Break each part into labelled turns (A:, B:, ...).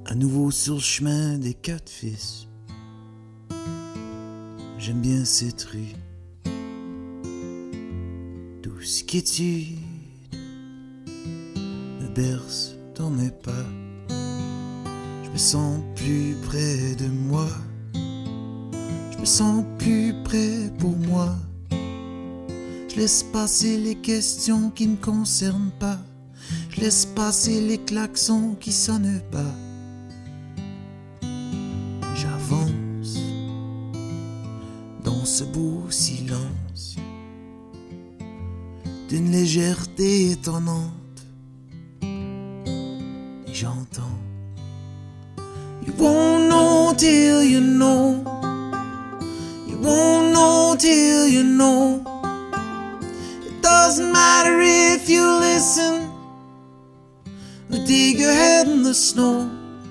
A: À nouveau sur le chemin des quatre fils. J'aime bien cette rue. Douce quiétude me berce dans mes pas. Je me sens plus près de moi. Je me sens plus près pour moi. Je laisse passer les questions qui ne concernent pas. Je laisse passer les klaxons qui sonnent pas. J'avance dans ce beau silence d'une légèreté étonnante. Et j'entends You won't know till you know. You won't know till you know. It doesn't matter if you listen or dig your head in the snow.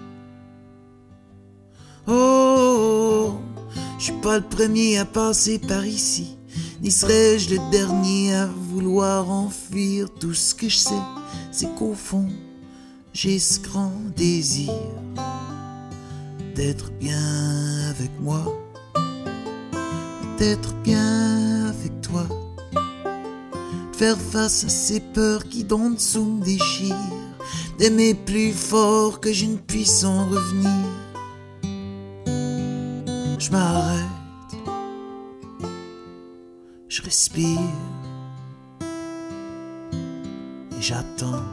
A: Oh, je suis pas le premier à passer par ici, ni serais-je le dernier à vouloir enfuir. Tout ce que je sais, c'est qu'au fond, j'ai ce grand désir d'être bien avec moi, d'être bien avec toi, de faire face à ces peurs qui d'en dessous me déchirent, d'aimer plus fort que je ne puisse en revenir. Je m'arrête, je respire et j'attends,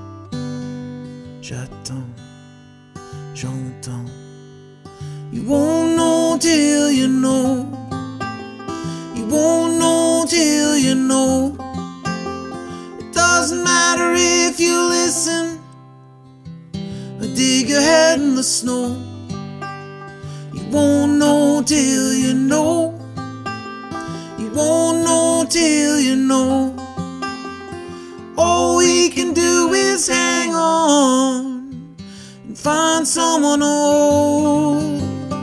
A: j'entends. You won't know till you know. You won't know till you know. It doesn't matter if you listen or dig your head in the snow. You won't know till you know. You won't know till you know. All we can do is hang on and find someone old.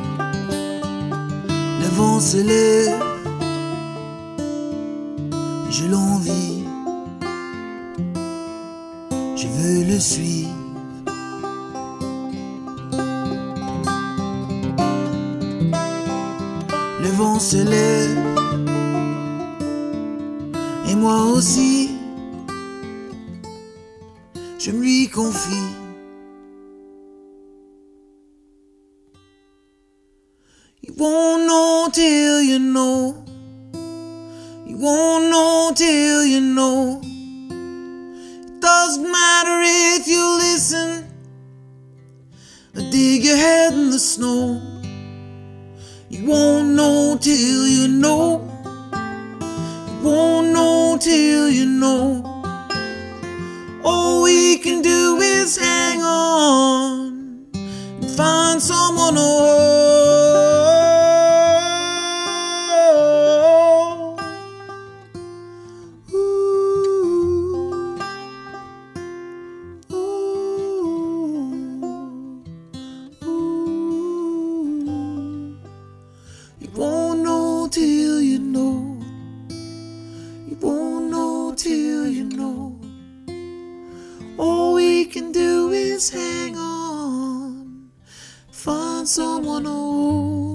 A: Le vent se lève, je l'envie, je veux le suivre. Le vent se lève, et moi aussi, je me lui confie. You won't know till you know. You won't know till you know. It doesn't matter if you listen or dig your head in the snow. You won't know till you know. You won't know till you know. All we can do is hang on and find someone old. You won't know till you know. You won't know till you know. All we can do is hang on, find someone old.